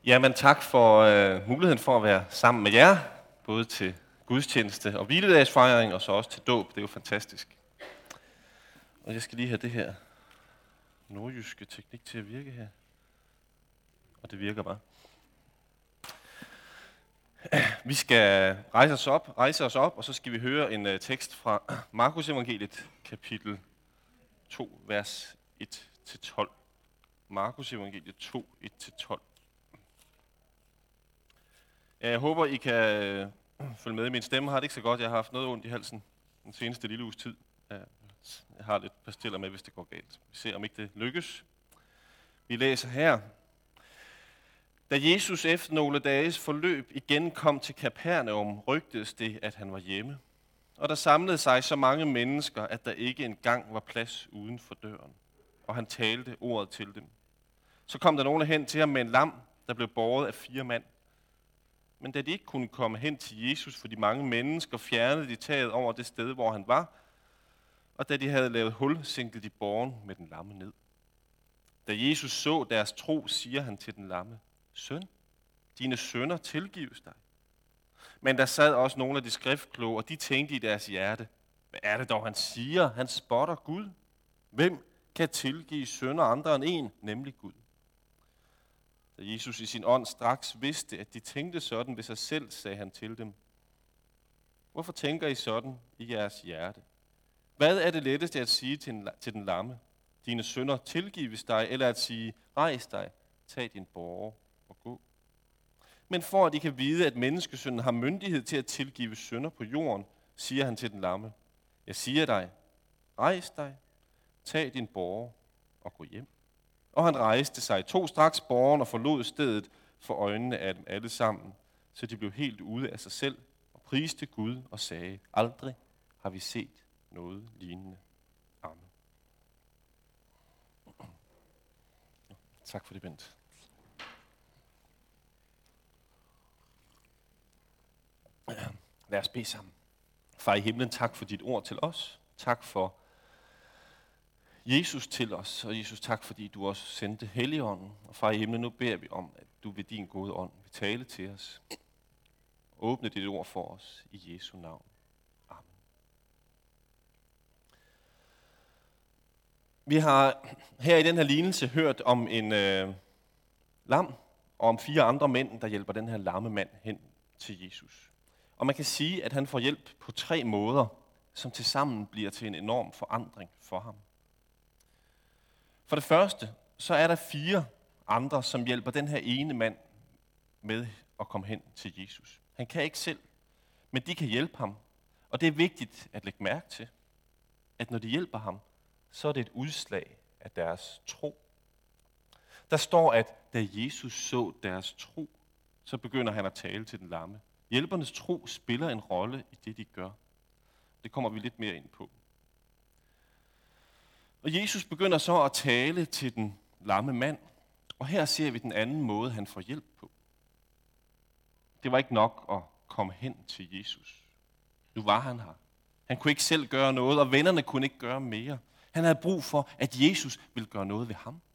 Jamen tak for muligheden for at være sammen med jer, både til gudstjeneste og hviledagsfejring, og så også til dåb. Det er jo fantastisk. Og jeg skal lige have det her nordjyske teknik til at virke her. Og det virker bare. Vi skal rejse os op, og så skal vi høre en tekst fra Markus evangeliet, kapitel 2, vers 1-12. Markus evangeliet 2, 1-12. Jeg håber, I kan følge med. Min stemme har det ikke så godt. Jeg har haft noget ondt i halsen den seneste lille uges tid. Jeg har lidt pastiller med, hvis det går galt. Vi ser, om ikke det lykkes. Vi læser her. Da Jesus efter nogle dages forløb igen kom til Kapernaum, rygtedes det, at han var hjemme. Og der samlede sig så mange mennesker, at der ikke engang var plads uden for døren. Og han talte ordet til dem. Så kom der nogle hen til ham med en lam, der blev båret af 4 mand. Men da de ikke kunne komme hen til Jesus for de mange mennesker, fjernede de taget over det sted, hvor han var. Og da de havde lavet hul, sænkede de båren med den lamme ned. Da Jesus så deres tro, siger han til den lamme: Søn, dine synder tilgives dig. Men der sad også nogle af de skriftkloge, og de tænkte i deres hjerte: Hvad er det dog, han siger? Han spotter Gud. Hvem kan tilgive synder andre end en, nemlig Gud? Da Jesus i sin ånd straks vidste, at de tænkte sådan ved sig selv, sagde han til dem: Hvorfor tænker I sådan i jeres hjerte? Hvad er det letteste at sige til den lamme: Dine synder tilgives dig, eller at sige: Rejs dig, tag din båre og gå? Men for at I kan vide, at menneskesynden har myndighed til at tilgive synder på jorden, siger han til den lamme: Jeg siger dig, rejs dig, tag din båre og gå hjem. Og han rejste sig, tog straks båren og forlod stedet for øjnene af dem alle sammen, så de blev helt ude af sig selv og priste Gud og sagde: Aldrig har vi set noget lignende. Amen. Tak for det, Bent. Lad os bede sammen. Far i himlen, tak for dit ord til os. Tak for Jesus til os, og Jesus, tak fordi du også sendte Helligånden. Og far i himlen, nu beder vi om, at du ved din gode ånd vil tale til os. Åbne dit ord for os i Jesu navn. Amen. Vi har her i den her lignelse hørt om en lam, og om 4 andre mænd, der hjælper den her lamme mand hen til Jesus. Og man kan sige, at han får hjælp på 3 måder, som tilsammen bliver til en enorm forandring for ham. For det første, så er der 4 andre, som hjælper den her ene mand med at komme hen til Jesus. Han kan ikke selv, men de kan hjælpe ham. Og det er vigtigt at lægge mærke til, at når de hjælper ham, så er det et udslag af deres tro. Der står, at da Jesus så deres tro, så begynder han at tale til den lamme. Hjælpernes tro spiller en rolle i det, de gør. Det kommer vi lidt mere ind på. Og Jesus begynder så at tale til den lamme mand, og her ser vi den anden måde, han får hjælp på. Det var ikke nok at komme hen til Jesus. Nu var han her. Han kunne ikke selv gøre noget, og vennerne kunne ikke gøre mere. Han havde brug for, at Jesus ville gøre noget ved ham.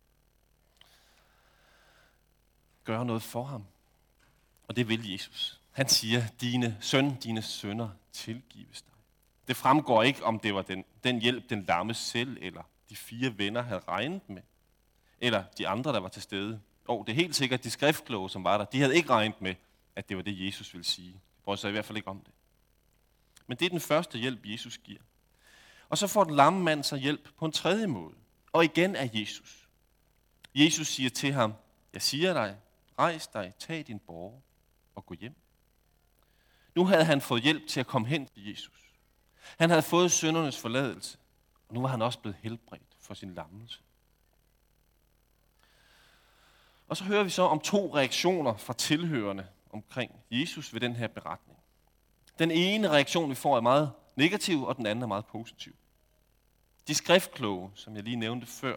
Gøre noget for ham. Og det vil Jesus. Han siger: dine synder tilgives dig. Det fremgår ikke, om det var den hjælp, den lamme selv, eller de 4 venner havde regnet med, eller de andre, der var til stede. Det er helt sikkert de skriftkloge, som var der. De havde ikke regnet med, at det var det, Jesus ville sige. De brød sig i hvert fald ikke om det. Men det er den første hjælp, Jesus giver. Og så får den lamme mand så hjælp på en 3. måde. Og igen er Jesus. Jesus siger til ham: Jeg siger dig, rejs dig, tag din båre og gå hjem. Nu havde han fået hjælp til at komme hen til Jesus. Han havde fået syndernes forladelse, og nu var han også blevet helbredt for sin lammelse. Og så hører vi så om 2 reaktioner fra tilhørende omkring Jesus ved den her beretning. Den ene reaktion, vi får, er meget negativ, og den anden er meget positiv. De skriftkloge, som jeg lige nævnte før,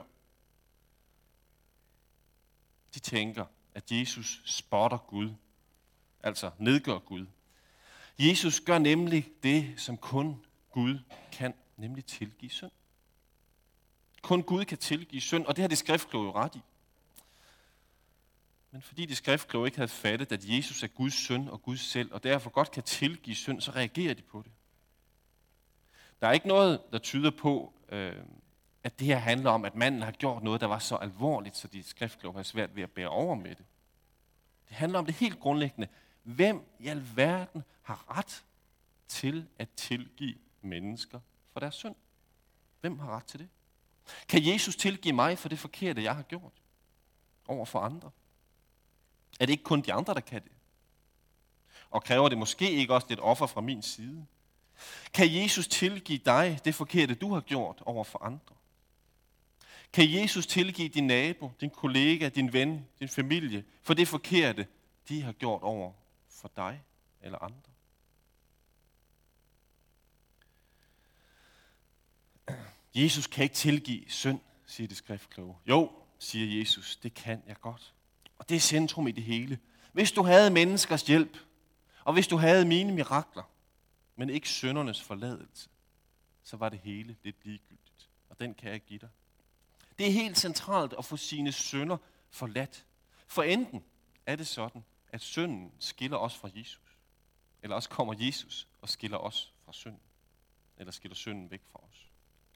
de tænker, at Jesus spotter Gud, altså nedgør Gud. Jesus gør nemlig det, som kun Gud kan, nemlig tilgive synd. Kun Gud kan tilgive synd, og det har de skriftkloge jo ret i. Men fordi de skriftkloge ikke havde fattet, at Jesus er Guds søn og Guds selv, og derfor godt kan tilgive synd, så reagerer de på det. Der er ikke noget, der tyder på, at det her handler om, at manden har gjort noget, der var så alvorligt, så de skriftkloge har svært ved at bære over med det. Det handler om det helt grundlæggende. Hvem i alverden har ret til at tilgive mennesker for deres synd? Hvem har ret til det? Kan Jesus tilgive mig for det forkerte, jeg har gjort over for andre? Er det ikke kun de andre, der kan det? Og kræver det måske ikke også lidt offer fra min side? Kan Jesus tilgive dig det forkerte, du har gjort over for andre? Kan Jesus tilgive din nabo, din kollega, din ven, din familie for det forkerte, de har gjort over for dig eller andre? Jesus kan ikke tilgive synd, siger de skriftkloge. Jo, siger Jesus, det kan jeg godt. Og det er centrum i det hele. Hvis du havde menneskers hjælp, og hvis du havde mine mirakler, men ikke syndernes forladelse, så var det hele lidt ligegyldigt. Og den kan jeg give dig. Det er helt centralt at få sine synder forladt. For enten er det sådan, at synden skiller os fra Jesus, eller også kommer Jesus og skiller os fra synden, eller skiller synden væk fra os.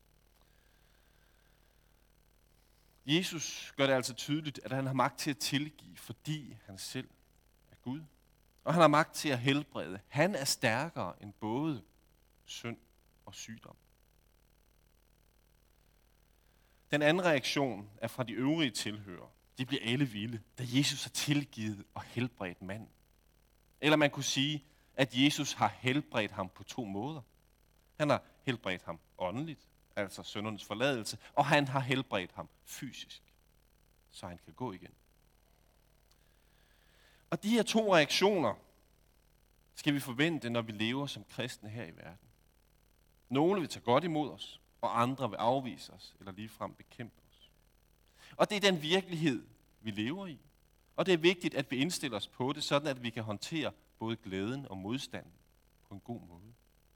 Jesus gør det altså tydeligt, at han har magt til at tilgive, fordi han selv er Gud. Og han har magt til at helbrede. Han er stærkere end både synd og sygdom. Den anden reaktion er fra de øvrige tilhørere. De bliver alle vilde, da Jesus har tilgivet og helbredt manden. Eller man kunne sige, at Jesus har helbredt ham på 2 måder. Han har helbredt ham åndeligt, altså syndernes forladelse, og han har helbredt ham fysisk, så han kan gå igen. Og de her 2 reaktioner skal vi forvente, når vi lever som kristne her i verden. Nogle vil tage godt imod os, og andre vil afvise os, eller ligefrem bekæmpe os. Og det er den virkelighed, vi lever i. Og det er vigtigt, at vi indstiller os på det, sådan at vi kan håndtere både glæden og modstanden på en god måde.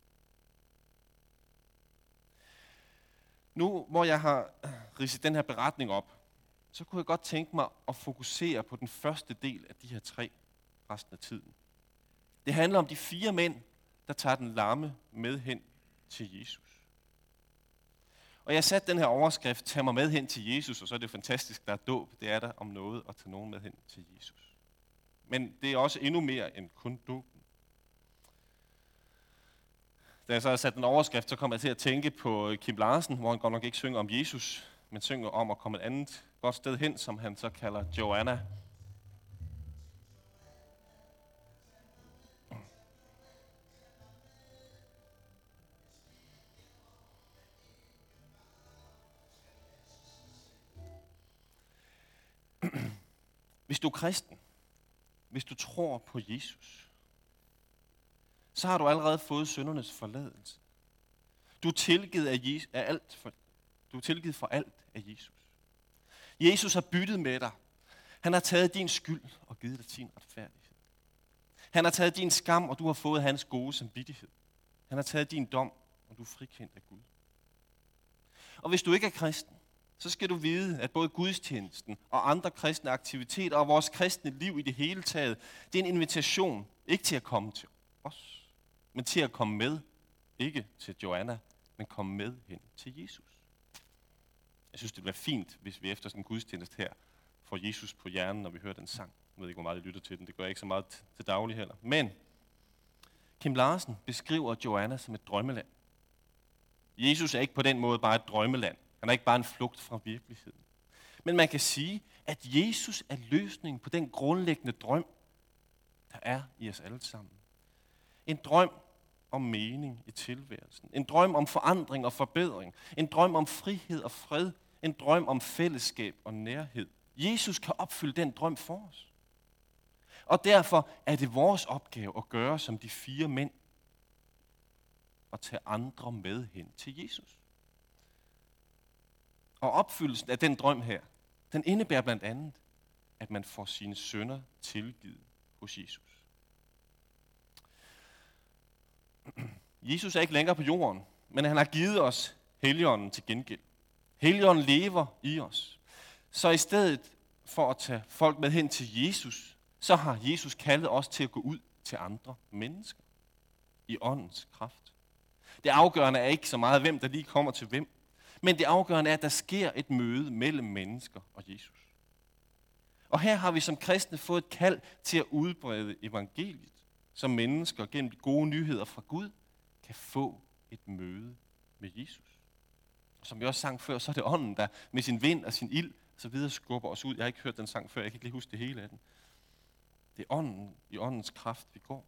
Nu, hvor jeg har ridset den her beretning op, så kunne jeg godt tænke mig at fokusere på den første del af de her 3 resten af tiden. Det handler om de 4 mænd, der tager den lamme med hen til Jesus. Og jeg satte den her overskrift, tag mig med hen til Jesus, og så er det fantastisk, der er dåb. Det er der om noget at tage nogen med hen til Jesus. Men det er også endnu mere end kun dåben. Da jeg så har sat den overskrift, så kom jeg til at tænke på Kim Larsen, hvor han godt nok ikke synger om Jesus, men synger om at komme et andet godt sted hen, som han så kalder Joanna. Hvis du er kristen, hvis du tror på Jesus, så har du allerede fået syndernes forladelse. Du er tilgivet for alt af Jesus. Jesus har byttet med dig. Han har taget din skyld og givet dig sin retfærdighed. Han har taget din skam, og du har fået hans gode samvittighed. Han har taget din dom, og du er frikendt af Gud. Og hvis du ikke er kristen, så skal du vide, at både gudstjenesten og andre kristne aktiviteter og vores kristne liv i det hele taget, det er en invitation, ikke til at komme til os, men til at komme med, ikke til Joanna, men komme med hen til Jesus. Jeg synes, det bliver fint, hvis vi efter sådan en gudstjeneste her får Jesus på hjernen, når vi hører den sang. Jeg ved ikke, hvor meget jeg lytter til den. Det gør jeg ikke så meget til daglig heller. Men Kim Larsen beskriver Joanna som et drømmeland. Jesus er ikke på den måde bare et drømmeland. Han er ikke bare en flugt fra virkeligheden. Men man kan sige, at Jesus er løsningen på den grundlæggende drøm, der er i os alle sammen. En drøm om mening i tilværelsen. En drøm om forandring og forbedring. En drøm om frihed og fred. En drøm om fællesskab og nærhed. Jesus kan opfylde den drøm for os. Og derfor er det vores opgave at gøre som de 4 mænd. Og tage andre med hen til Jesus. Og opfyldelsen af den drøm her, den indebærer blandt andet, at man får sine synder tilgivet hos Jesus. Jesus er ikke længere på jorden, men han har givet os Helligånden til gengæld. Helligånden lever i os. Så i stedet for at tage folk med hen til Jesus, så har Jesus kaldet os til at gå ud til andre mennesker i åndens kraft. Det afgørende er ikke så meget, hvem der lige kommer til hvem, men det afgørende er, at der sker et møde mellem mennesker og Jesus. Og her har vi som kristne fået et kald til at udbrede evangeliet, så mennesker gennem de gode nyheder fra Gud kan få et møde med Jesus. Og som vi også sang før, så er det ånden, der med sin vind og sin ild så videre skubber os ud. Jeg har ikke hørt den sang før, jeg kan ikke lige huske det hele af den. Det er ånden, i åndens kraft, vi går.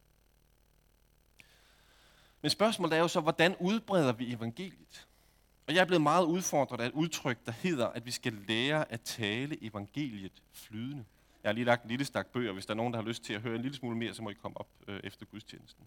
Men spørgsmålet er jo så, hvordan udbreder vi evangeliet? Og jeg er blevet meget udfordret af et udtryk, der hedder, at vi skal lære at tale evangeliet flydende. Jeg har lige lagt en lille stak bøger. Hvis der er nogen, der har lyst til at høre en lille smule mere, så må I komme op efter gudstjenesten.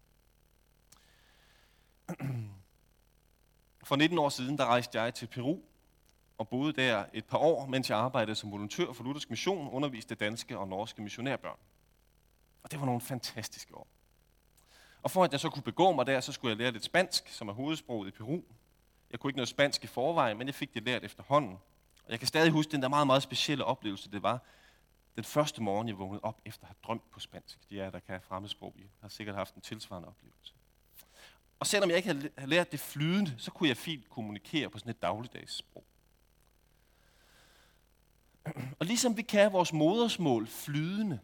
For 19 år siden, der rejste jeg til Peru og boede der et par år, mens jeg arbejdede som volontør for Luthersk Mission, underviste danske og norske missionærbørn. Og det var nogle fantastiske år. Og for at jeg så kunne begå mig der, så skulle jeg lære lidt spansk, som er hovedsproget i Peru. Jeg kunne ikke noget spansk i forvejen, men jeg fik det lært efterhånden. Og jeg kan stadig huske den der meget, meget specielle oplevelse, det var den første morgen, jeg vågnede op efter at have drømt på spansk. De af jer, der kan fremmedsprog, I har sikkert haft en tilsvarende oplevelse. Og selvom jeg ikke havde lært det flydende, så kunne jeg fint kommunikere på sådan et dagligdags sprog. Og ligesom vi kan vores modersmål flydende,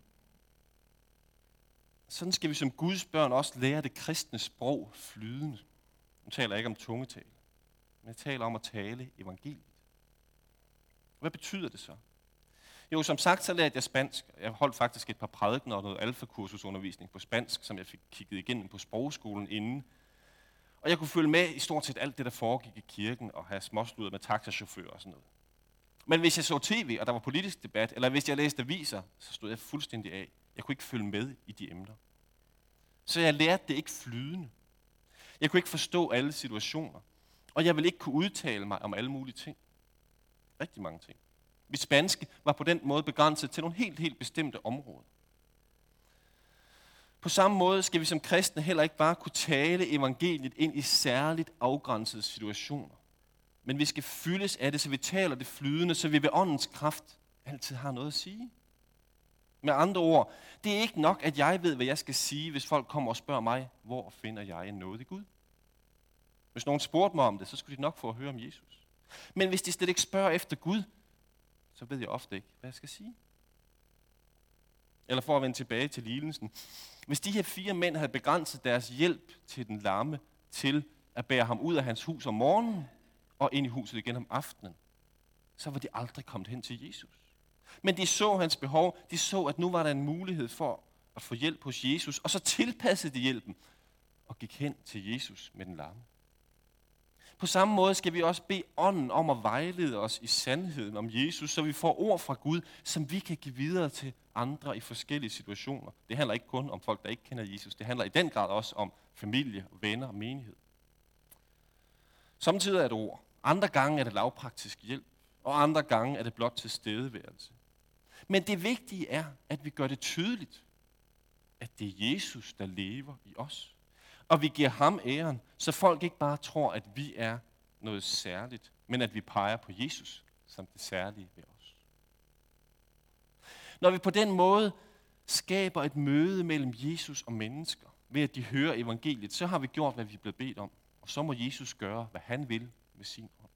sådan skal vi som Guds børn også lære det kristne sprog flydende. Nu taler jeg ikke om tungetale, men jeg taler om at tale evangeliet. Hvad betyder det så? Jo, som sagt, så lærte jeg spansk. Jeg holdt faktisk et par prædikener og noget alfakursusundervisning på spansk, som jeg fik kigget igennem på sprogskolen inden. Og jeg kunne følge med i stort set alt det, der foregik i kirken, og have småsludder med taxachauffører og sådan noget. Men hvis jeg så tv, og der var politisk debat, eller hvis jeg læste aviser, så stod jeg fuldstændig af. Jeg kunne ikke følge med i de emner. Så jeg lærte det ikke flydende. Jeg kunne ikke forstå alle situationer. Og jeg ville ikke kunne udtale mig om alle mulige ting. Rigtig mange ting. Mit spanske var på den måde begrænset til nogle helt bestemte områder. På samme måde skal vi som kristne heller ikke bare kunne tale evangeliet ind i særligt afgrænsede situationer. Men vi skal fyldes af det, så vi taler det flydende, så vi ved åndens kraft altid har noget at sige. Med andre ord, det er ikke nok, at jeg ved, hvad jeg skal sige, hvis folk kommer og spørger mig, hvor finder jeg en nåde i Gud? Hvis nogen spurgte mig om det, så skulle de nok få at høre om Jesus. Men hvis de slet ikke spørger efter Gud, så ved jeg ofte ikke, hvad jeg skal sige. Eller for at vende tilbage til lignelsen. Hvis de her 4 mænd havde begrænset deres hjælp til den lamme til at bære ham ud af hans hus om morgenen og ind i huset igen om aftenen, så var de aldrig kommet hen til Jesus. Men de så hans behov. De så, at nu var der en mulighed for at få hjælp hos Jesus, og så tilpassede de hjælpen og gik hen til Jesus med den lamme. På samme måde skal vi også bede ånden om at vejlede os i sandheden om Jesus, så vi får ord fra Gud, som vi kan give videre til andre i forskellige situationer. Det handler ikke kun om folk, der ikke kender Jesus. Det handler i den grad også om familie, venner og menighed. Samtidig er det ord. Andre gange er det lavpraktisk hjælp, og andre gange er det blot tilstedeværelse. Men det vigtige er, at vi gør det tydeligt, at det er Jesus, der lever i os. Og vi giver ham æren, så folk ikke bare tror, at vi er noget særligt, men at vi peger på Jesus som det særlige ved os. Når vi på den måde skaber et møde mellem Jesus og mennesker, ved at de hører evangeliet, så har vi gjort, hvad vi er blevet bedt om. Og så må Jesus gøre, hvad han vil med sin ånd.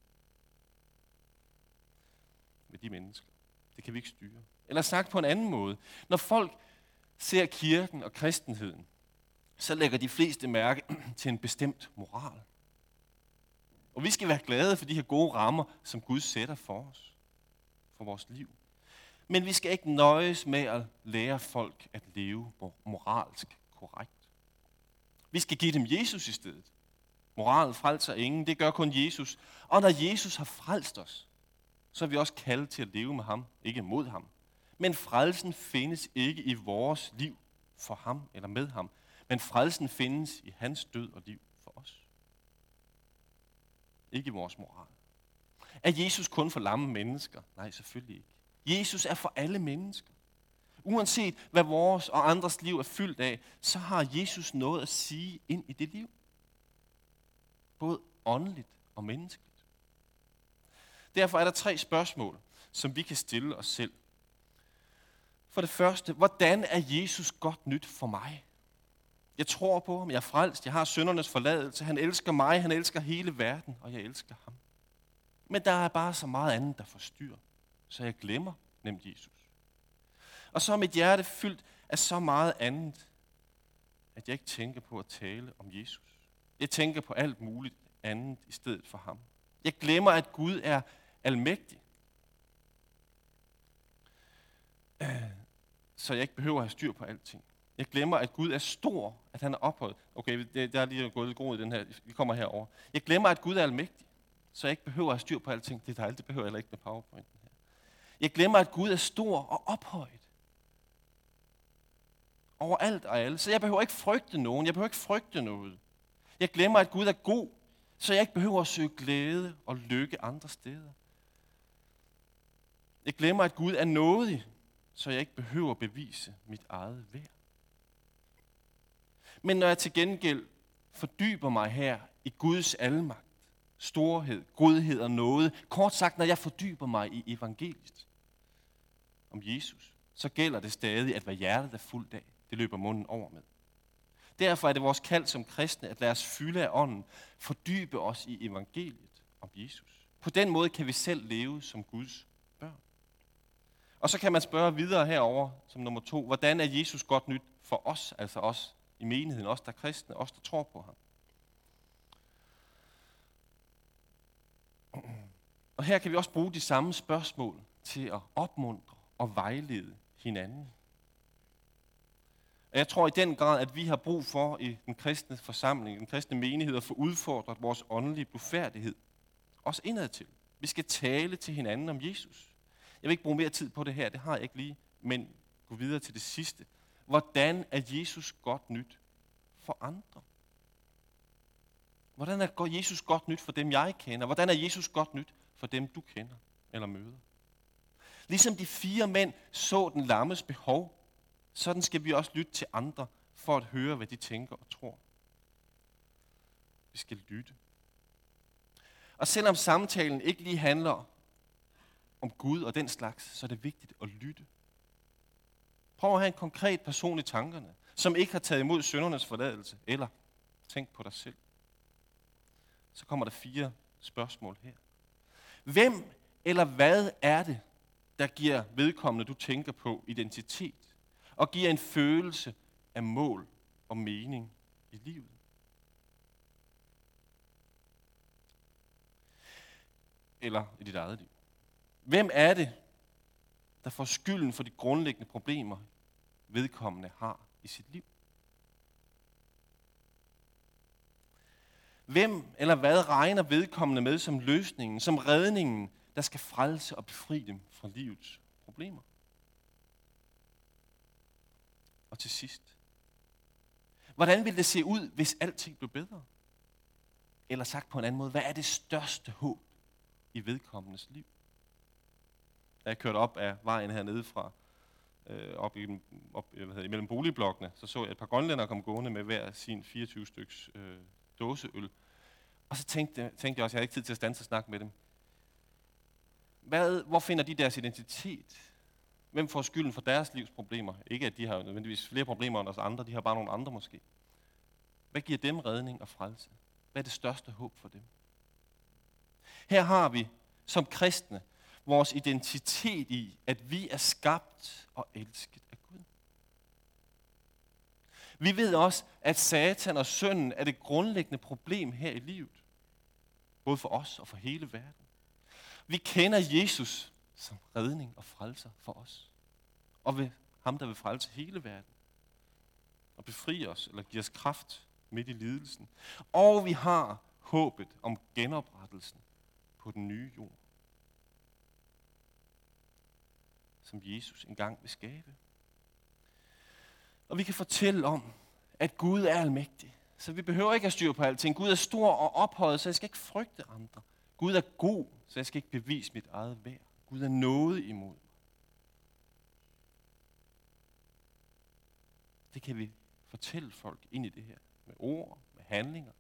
Med de mennesker. Det kan vi ikke styre. Eller sagt på en anden måde. Når folk ser kirken og kristenheden, så lægger de fleste mærke til en bestemt moral. Og vi skal være glade for de her gode rammer, som Gud sætter for os, for vores liv. Men vi skal ikke nøjes med at lære folk at leve moralsk korrekt. Vi skal give dem Jesus i stedet. Moralen frelser ingen, det gør kun Jesus. Og når Jesus har frelst os, så er vi også kaldet til at leve med ham, ikke mod ham. Men frelsen findes ikke i vores liv for ham eller med ham, men frelsen findes i hans død og liv for os. Ikke i vores moral. Er Jesus kun for lamme mennesker? Nej, selvfølgelig ikke. Jesus er for alle mennesker. Uanset hvad vores og andres liv er fyldt af, så har Jesus noget at sige ind i det liv. Både åndeligt og menneskeligt. Derfor er der 3 spørgsmål, som vi kan stille os selv For det første, hvordan er Jesus godt nyt for mig? Jeg tror på ham, jeg er frelst, jeg har syndernes forladelse, han elsker mig, han elsker hele verden, og jeg elsker ham. Men der er bare så meget andet, der forstyrrer, så jeg glemmer nemt Jesus. Og så er mit hjerte fyldt af så meget andet, at jeg ikke tænker på at tale om Jesus. Jeg tænker på alt muligt andet i stedet for ham. Jeg glemmer, at Gud er almægtig, så jeg ikke behøver at have styr på alting. Jeg glemmer, at Gud er stor, at han er ophøjet. Okay, der er lige gået lidt grod i den her. Vi kommer herover. Jeg glemmer, at Gud er almægtig, så jeg ikke behøver at have styr på alting. Det er dejligt, det behøver jeg heller ikke med PowerPointen her. Jeg glemmer, at Gud er stor og ophøjet over alt og alle, så jeg behøver ikke frygte nogen. Jeg behøver ikke frygte noget. Jeg glemmer, at Gud er god, så jeg ikke behøver at søge glæde og lykke andre steder. Jeg glemmer, at Gud er nådig, så jeg ikke behøver at bevise mit eget værd. Men når jeg til gengæld fordyber mig her i Guds almagt, storhed, godhed og nåde, kort sagt, når jeg fordyber mig i evangeliet om Jesus, så gælder det stadig, at hvad hjertet er fuldt af, det løber munden over med. Derfor er det vores kald som kristne, at lade os fylde af ånden, fordybe os i evangeliet om Jesus. På den måde kan vi selv leve som Guds børn. Og så kan man spørge videre herover som nummer 2, hvordan er Jesus godt nyt for os, altså os i menigheden, os der er kristne, os der tror på ham. Og her kan vi også bruge de samme spørgsmål til at opmuntre og vejlede hinanden. Og jeg tror i den grad, at vi har brug for i den kristne forsamling, den kristne menighed, at få udfordret vores åndelige blufærdighed. Også indadtil. Vi skal tale til hinanden om Jesus. Jeg vil ikke bruge mere tid på det her, det har jeg ikke lige, men gå videre til det sidste. Hvordan er Jesus godt nyt for andre? Hvordan er Jesus godt nyt for dem, jeg kender? Hvordan er Jesus godt nyt for dem, du kender eller møder? Ligesom de 4 mænd så den lammes behov, sådan skal vi også lytte til andre, for at høre, hvad de tænker og tror. Vi skal lytte. Og selvom samtalen ikke lige handler om Gud og den slags, så er det vigtigt at lytte. Prøv at have en konkret person i tankerne, som ikke har taget imod syndernes forladelse, eller tænk på dig selv. Så kommer der 4 spørgsmål her. Hvem eller hvad er det, der giver vedkommende, du tænker på, identitet, og giver en følelse af mål og mening i livet? Eller i dit eget liv. Hvem er det, der får skylden for de grundlæggende problemer, vedkommende har i sit liv? Hvem eller hvad regner vedkommende med som løsningen, som redningen, der skal frelse og befri dem fra livets problemer? Og til sidst, hvordan vil det se ud, hvis alting blev bedre? Eller sagt på en anden måde, hvad er det største håb i vedkommendes liv? Da jeg kørte op af vejen hernede fra, imellem boligblokkene, så jeg et par grønlændere komme gående med hver sin 24 styks dåseøl. Og så tænkte jeg også, jeg havde ikke tid til at standse og snakke med dem. Hvor finder de deres identitet? Hvem får skylden for deres livs problemer? Ikke at de har nødvendigvis flere problemer end os andre, de har bare nogle andre måske. Hvad giver dem redning og frelse? Hvad er det største håb for dem? Her har vi som kristne vores identitet i, at vi er skabt og elsket af Gud. Vi ved også, at Satan og synden er det grundlæggende problem her i livet. Både for os og for hele verden. Vi kender Jesus som redning og frelser for os. Og ved ham, der vil frelse hele verden. Og befri os, eller give os kraft midt i lidelsen. Og vi har håbet om genoprettelsen på den nye jord. Som Jesus engang vil skabe. Og vi kan fortælle om, at Gud er almægtig. Så vi behøver ikke at styre på alting. Gud er stor og ophøjet, så jeg skal ikke frygte andre. Gud er god, så jeg skal ikke bevise mit eget værd. Gud er nådig imod mig. Det kan vi fortælle folk ind i det her. Med ord, med handlinger.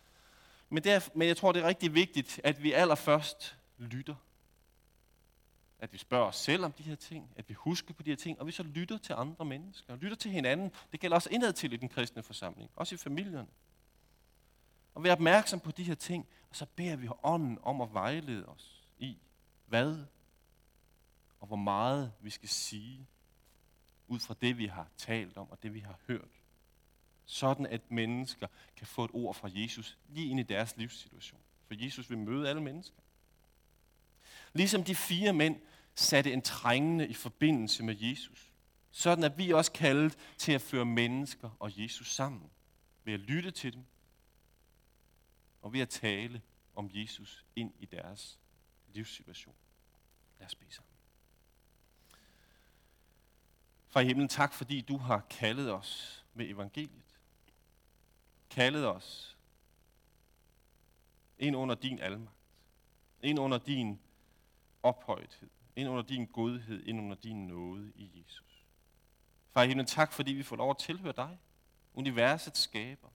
Men jeg tror, det er rigtig vigtigt, at vi allerførst lytter. At vi spørger os selv om de her ting, at vi husker på de her ting, og vi så lytter til andre mennesker, og lytter til hinanden. Det gælder også indad til i den kristne forsamling, også i familierne. Og vi er opmærksom på de her ting, og så beder vi ånden om at vejlede os i, hvad og hvor meget vi skal sige, ud fra det, vi har talt om, og det, vi har hørt. Sådan at mennesker kan få et ord fra Jesus lige ind i deres livssituation. For Jesus vil møde alle mennesker. Ligesom de 4 mænd satte en trængende i forbindelse med Jesus. Sådan at vi også kaldet til at føre mennesker og Jesus sammen. Ved at lytte til dem. Og ved at tale om Jesus ind i deres livssituation. Lad os bede sammen. Far i himlen, tak fordi du har kaldet os med evangeliet. Kaldet os ind under din almagt. Ind under din ophøjethed. Ind under din godhed. Ind under din nåde i Jesus. Far i himlen, tak fordi vi får lov at tilhøre dig. Universets skaber.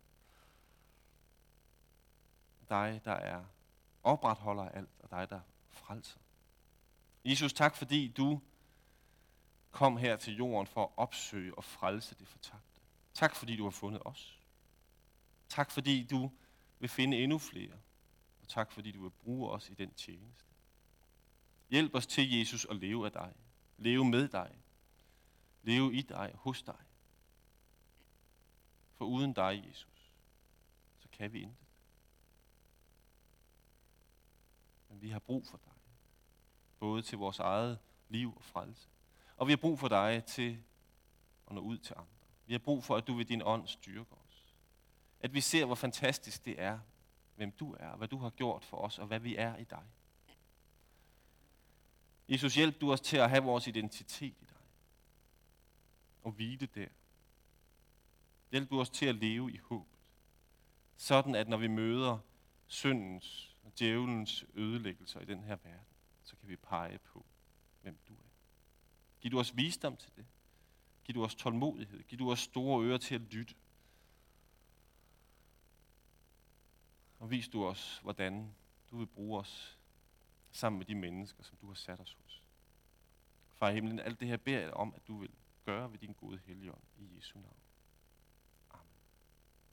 Dig, der er opretholder af alt, og dig, der frelser. Jesus, tak fordi du kom her til jorden for at opsøge og frelse det fortabte. Tak fordi du har fundet os. Tak fordi du vil finde endnu flere. Og tak fordi du vil bruge os i den tjeneste. Hjælp os til, Jesus, at leve af dig. Leve med dig. Leve i dig, hos dig. For uden dig, Jesus, så kan vi intet. Men vi har brug for dig. Både til vores eget liv og frelse. Og vi har brug for dig til at nå ud til andre. Vi har brug for, at du ved din ånd styrker os. At vi ser, hvor fantastisk det er, hvem du er, hvad du har gjort for os, og hvad vi er i dig. Jesus, hjælp du os til at have vores identitet i dig. Og hvile der. Hjælp du os til at leve i håbet. Sådan at når vi møder syndens og djævelens ødelæggelser i den her verden, så kan vi pege på, hvem du er. Giv du os visdom til det. Giv du os tålmodighed. Giv du os store ører til at lytte. Og vis du os, hvordan du vil bruge os sammen med de mennesker, som du har sat os hos. Far i himlen, alt det her beder jeg om, at du vil gøre ved din gode Helligånd i Jesu navn.